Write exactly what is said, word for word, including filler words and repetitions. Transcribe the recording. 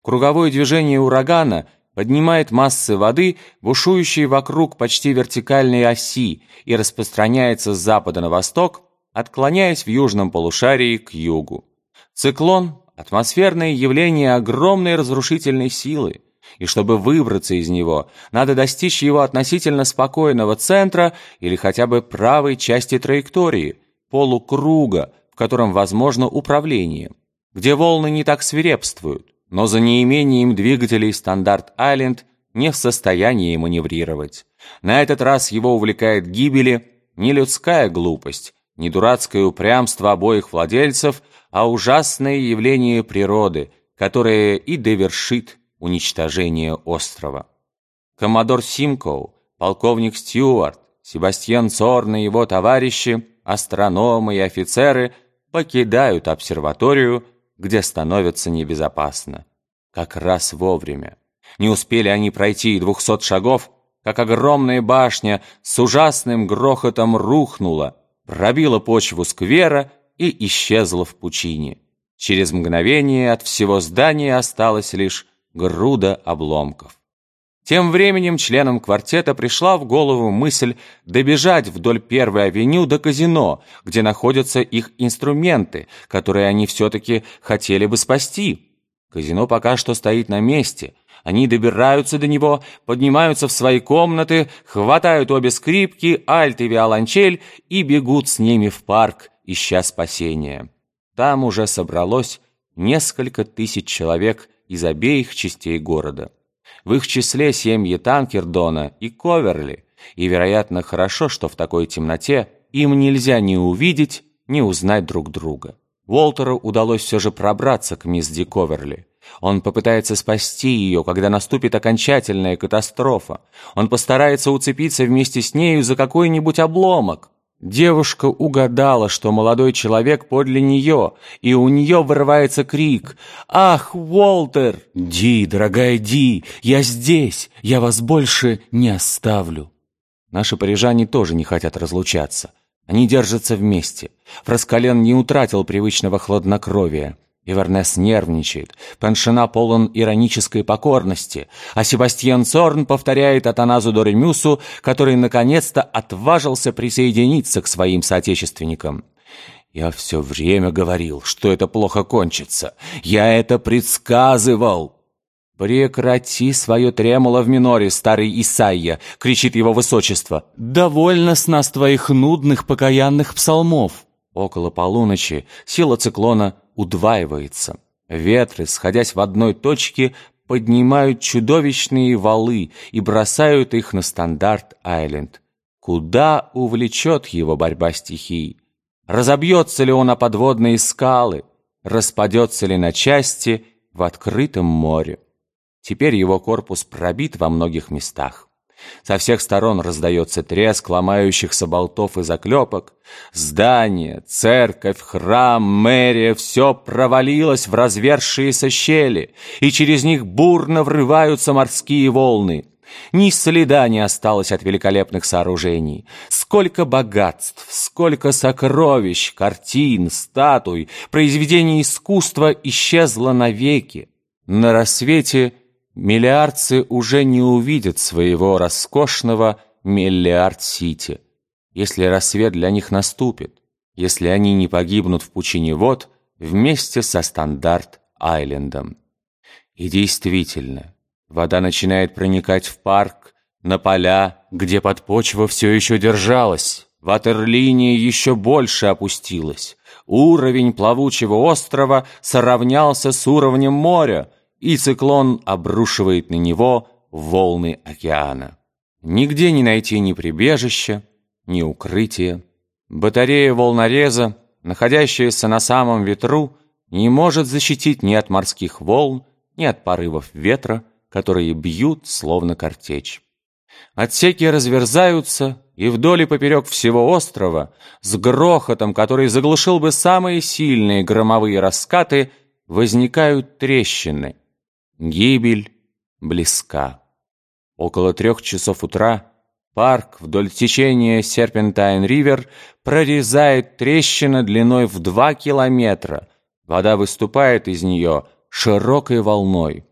Круговое движение урагана поднимает массы воды, бушующие вокруг почти вертикальной оси, и распространяется с запада на восток, отклоняясь в южном полушарии к югу. Циклон – атмосферное явление огромной разрушительной силы, и чтобы выбраться из него, надо достичь его относительно спокойного центра или хотя бы правой части траектории, полукруга, в котором возможно управление, где волны не так свирепствуют, но за неимением двигателей Стандарт-Айленд не в состоянии маневрировать. На этот раз его увлекает к гибели не людская глупость, не дурацкое упрямство обоих владельцев, а ужасное явление природы, которое и довершит уничтожение острова. Коммодор Симкоу, полковник Стюарт, Себастьян Цорн и его товарищи, астрономы и офицеры покидают обсерваторию, где становится небезопасно. Как раз вовремя. Не успели они пройти и двухсот шагов, как огромная башня с ужасным грохотом рухнула, пробила почву сквера и исчезла в пучине. Через мгновение от всего здания осталась лишь груда обломков. Тем временем членам квартета пришла в голову мысль добежать вдоль Первой авеню до казино, где находятся их инструменты, которые они все-таки хотели бы спасти. Казино пока что стоит на месте. Они добираются до него, поднимаются в свои комнаты, хватают обе скрипки, альт и виолончель и бегут с ними в парк, ища спасения. Там уже собралось несколько тысяч человек из обеих частей города. В их числе семьи Танкердона и Коверли, и, вероятно, хорошо, что в такой темноте им нельзя ни увидеть, ни узнать друг друга. Уолтеру удалось все же пробраться к мисс Ди Коверли. Он попытается спасти ее, когда наступит окончательная катастрофа. Он постарается уцепиться вместе с нею за какой-нибудь обломок. Девушка угадала, что молодой человек подле нее, и у нее вырывается крик: «Ах, Уолтер!» «Ди, дорогая Ди, я здесь, я вас больше не оставлю». Наши парижане тоже не хотят разлучаться. Они держатся вместе. Фраскален не утратил привычного хладнокровия. Ивернес нервничает, Паншина полон иронической покорности, а Себастьян Цорн повторяет Атаназу Доремюсу, который наконец-то отважился присоединиться к своим соотечественникам. «Я все время говорил, что это плохо кончится. Я это предсказывал!» «Прекрати свое тремоло в миноре, старый Исайя!» — кричит его высочество. «Довольно с нас твоих нудных покаянных псалмов!» Около полуночи сила циклона удваивается. Ветры, сходясь в одной точке, поднимают чудовищные валы и бросают их на Стандарт-Айленд. Куда увлечет его борьба стихий? Разобьется ли он о подводные скалы? Распадется ли на части в открытом море? Теперь его корпус пробит во многих местах. Со всех сторон раздается треск ломающихся болтов и заклепок. Здание, церковь, храм, мэрия — все провалилось в разверзшиеся щели, и через них бурно врываются морские волны. Ни следа не осталось от великолепных сооружений. Сколько богатств, сколько сокровищ, картин, статуй, произведений искусства исчезло навеки. На рассвете миллиардцы уже не увидят своего роскошного Миллиард-Сити. Если рассвет для них наступит, если они не погибнут в пучине вод вместе со Стандарт-Айлендом. И действительно, вода начинает проникать в парк, на поля, где подпочва все еще держалась. Ватерлиния еще больше опустилась. Уровень плавучего острова сравнялся с уровнем моря, и циклон обрушивает на него волны океана. Нигде не найти ни прибежища, ни укрытия. Батарея волнореза, находящаяся на самом ветру, не может защитить ни от морских волн, ни от порывов ветра, которые бьют словно картечь. Отсеки разверзаются, и вдоль и поперек всего острова, с грохотом, который заглушил бы самые сильные громовые раскаты, возникают трещины. Гибель близка. Около трех часов утра парк вдоль течения Серпентайн-Ривер прорезает трещина длиной в два километра. Вода выступает из нее широкой волной.